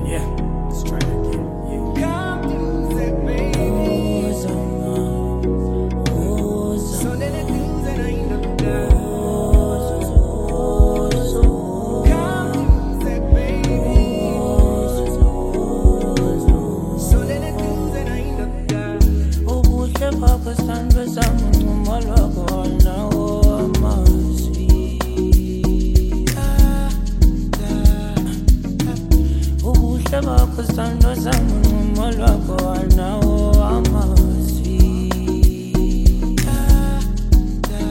Yeah, let's try that again. Yeah. Come do that, baby. So let it do that I ain't never done. Come do that, baby. So let it do that I ain't never done. Ubuhle bakho sithandwe sami nquma lwakho nawo amazwi. Ubuhle bakho sithandwe sami nquma lwakho nawo